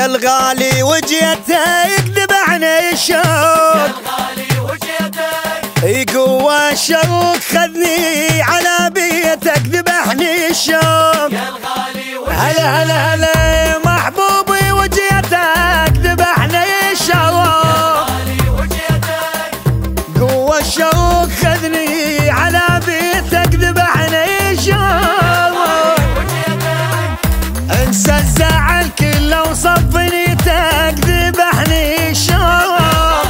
يا الغالي وجيتك ذبحني الشوق، قوة الشوق خذني على بيتك ذبحني الشوق. هلا هلا هلا محبوبي وجيتك ذبحني الشوق، قوة الشوق خذني على بيتك ذبحني الشوق. انسى الزعل كله وصف نيتك ذبحني الشوق.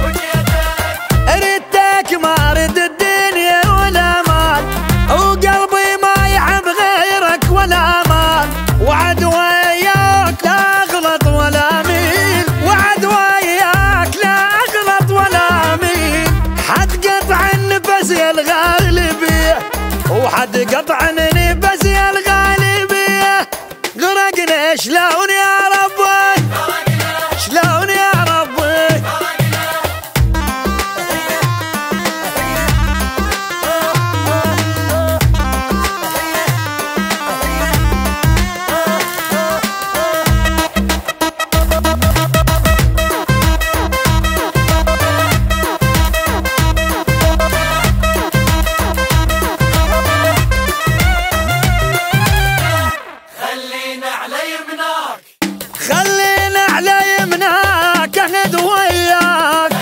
ردتك ما رد الدنيا ولا مال، وقلبي ما يحب غيرك ولا مال. وعد وياك لا اغلط ولا ميل، وعد وياك لا اغلط ولا ميل. حد قطع النفس يا الغالبية، وحد قطع النفس يا الغالبية. غرقنا شلون يا ربي، شلون يا ربي. خلينا على يمناك اهد وياك،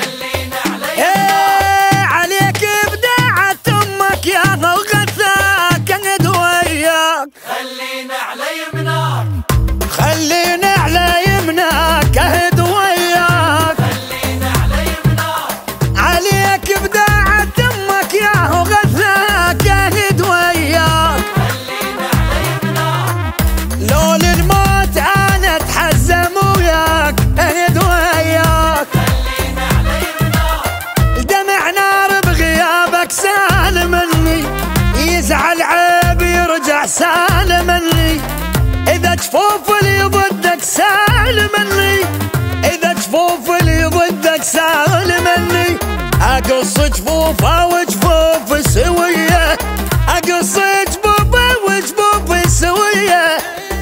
عليك ابداعت امك يا غثاك اهد وياك. خلينا على يمناك، خلينا على يمناك اهد وياك، خلينا على يمناك. عليك ابداعت امك يا غثاك اهد وياك. خلينا على يمناك، لو للموت انا اتحزم وياك اهد وياك. خلينا على يمناك. دمع نار بغيابك سال مني، يزعل عيب يرجع سال مني. اذا جفوف اللي ضدك سال مني، اذا جفوف اللي ضدك سال مني. اقص جفوفه وجفوف سويه، اقص جفوفه وجفوف سويه.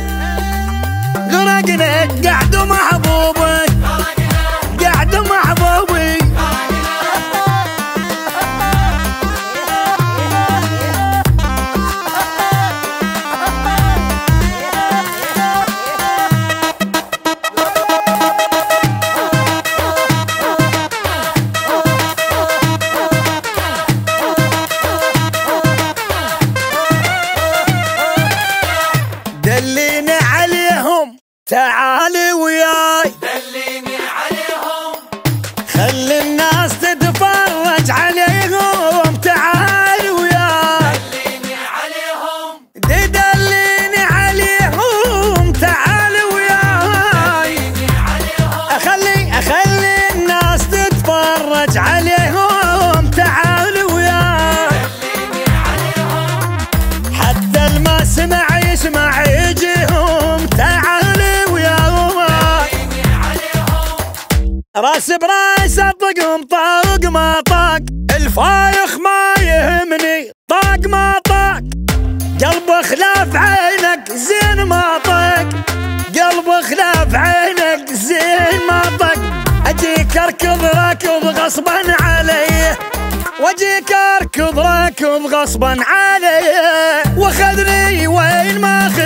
غرقنا قعدوا محبوبي، قعدوا محبوبي. دليني عليهم تعالي وياي، دليني عليهم، خلي الناس تتفرج عليهم. تعالي وياي، دليني عليهم، دليني عليهم. تعالي وياي، دليني عليهم. اخلي الناس تتفرج عليهم. تعالي وياي، دليني عليهم، حتى الما سمع يسمع يجيهم. تعالي وياي، دليني عليهم. راس براس اطقهم طاق ما طاق، الفايخ ما يهمني طاق ما طاق. قلب خلاف عينك زين ما طق، قلب خلاف عينك زين ما طق. اجيك اركض راكض غصبا علي، واجيك اركض راكض غصبا علي. واخذني وين ما